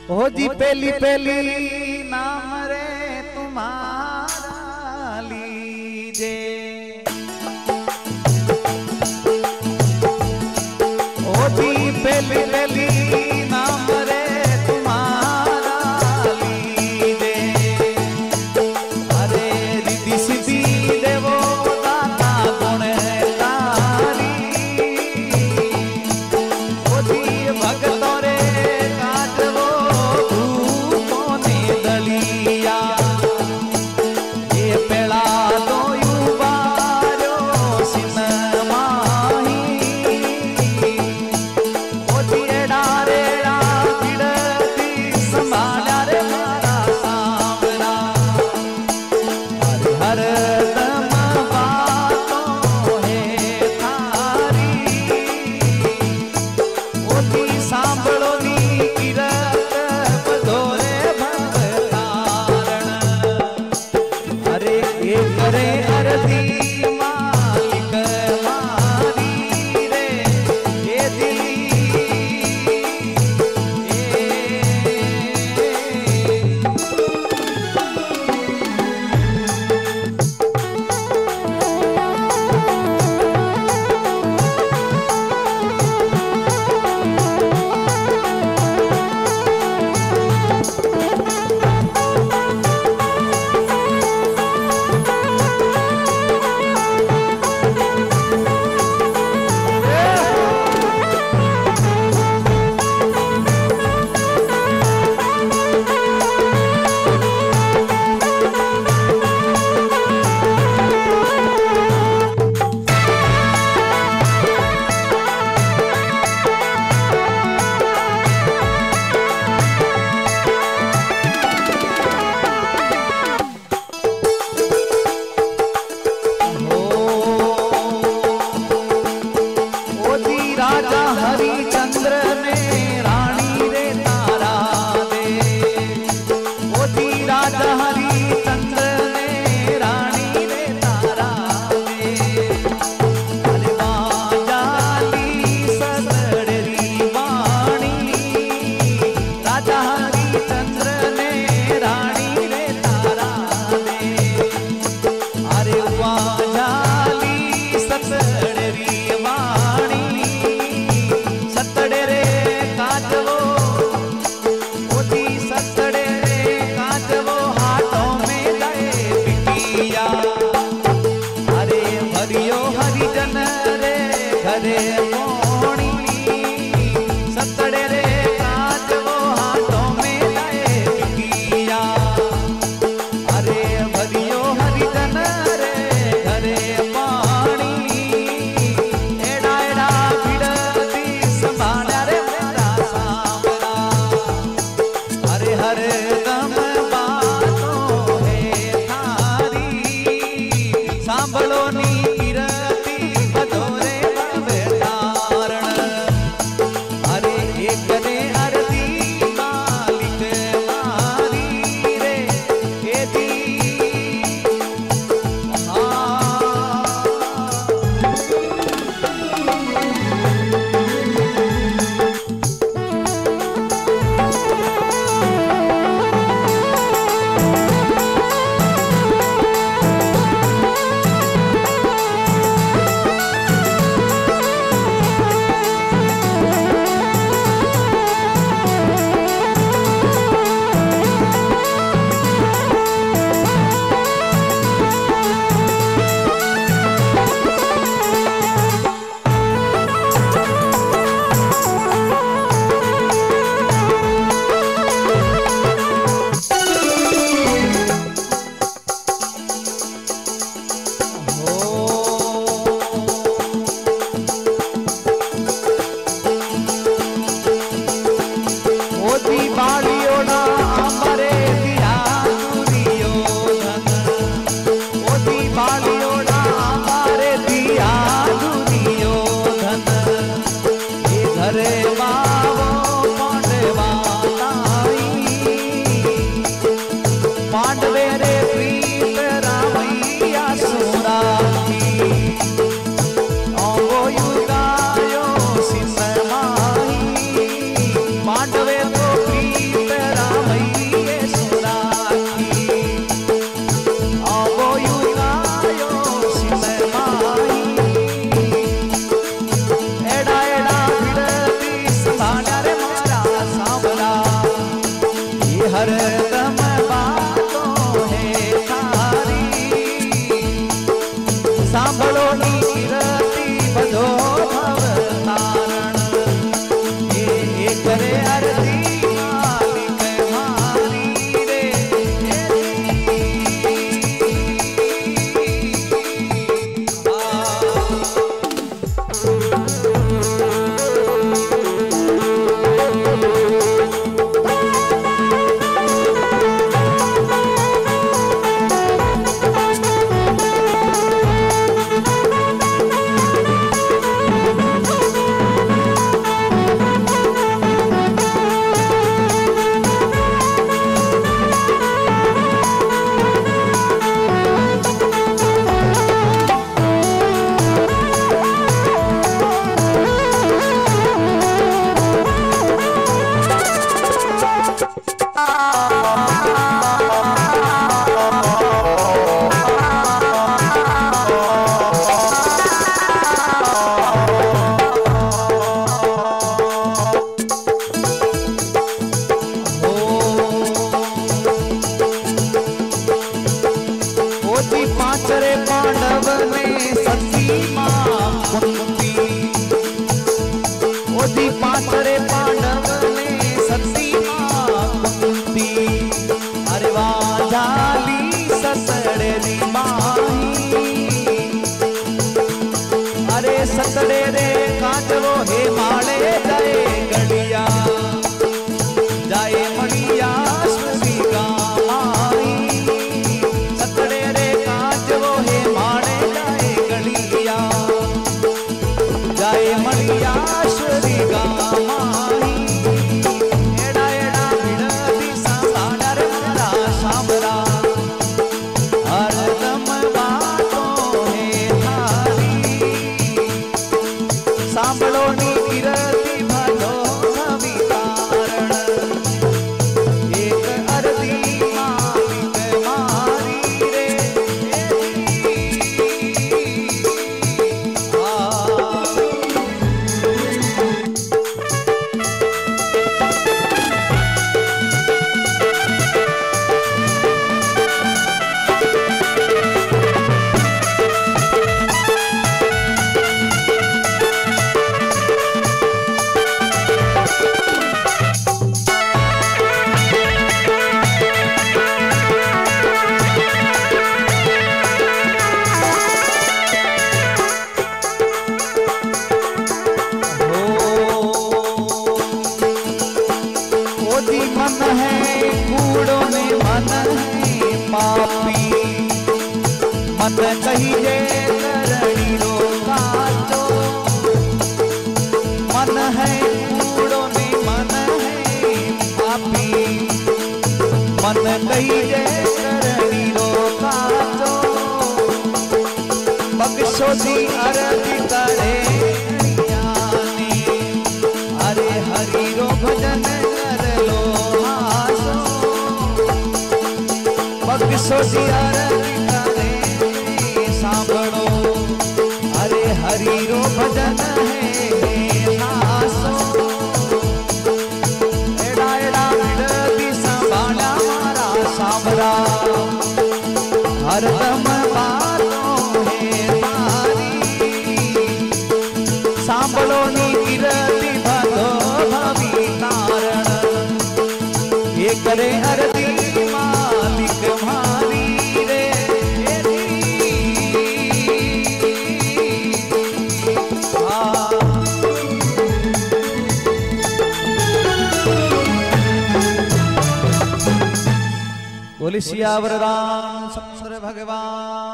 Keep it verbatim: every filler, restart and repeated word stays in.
ओ जी पहली पहली नाम रे तुम्हारा लीजे। ओ जी पहली पहली नाम रे तुम्हारा लीजे। अरे रिद्धि सिद्धि देवो दाता गुण तारी। ओ जी भगतों रे काटवो धूपों ने दलिया। ये पेड़ा तो युवारो सिन माही। ओ जी एड़ा रेड़ा बिड़ती संभाला रे मारा सामना। हर हर दम बातों है थारी। ओ जी सांभळो नी किरत बधोरे भवतारण। अरे ये करे अरती मालिक मारी रे। ये दिली ए राजा हरिचंद्र ने रानी रे तारा दे। मोदी राजा हरिचंद्र ने रानी रे तारा दे। अरे बाजाली सदड़ी वाणी। राजा हरिचंद्र ने रानी रे तारा दे। अरे बाजाली सदड़ी वाणी। सतड़े रे काजवो मोदी सतड़े रे काजवो हाथों में लाए बिटिया। अरे हरियो हरिजन रे घरे मोणी। सतड़े रे काजवो हाथों में लाए बिटिया। अरे हरियो हरिजन रे घरे पानी। एड़ा एड़ा बिड़ती संभाला रे मेरा सामना। अरे हर दम बातों है थारी। सांभळो नी किरती बधोरे भवतारण। अरे एक ने अरती मालिक मारी रे। ए दी हाँ मोदी बालियोड़ा अमरे दिया दुर्योधन। मोदी बालियोड़ा अमरे दिया दुर्योधन। ये घरे बावो पांडवा ताई। पांडवे रे प्रीत रामैया सुराती। ओ युगायो सिंह माही। पांडवे तो प्रीत मन है कूड़ो ने मन है पापी मन कहिए करणी रो काचो मन है कूड़ो ने मन है पापी मन कहिए करणी रो काचो बख्शो दी अरजी करे अरे हरि रो भजन कर लो हासो बख्शो दी अरजी करे सांभळो अरे हरि रो भजन है हासो एड़ा एड़ा विरती संभाला मारा सांभरा हरदम बातों है तारी सांभळो नी कीर्ति भगो भवी तारण ये करे अरती मालिक मारी रे बोली सियावर रामचंद्र भगवान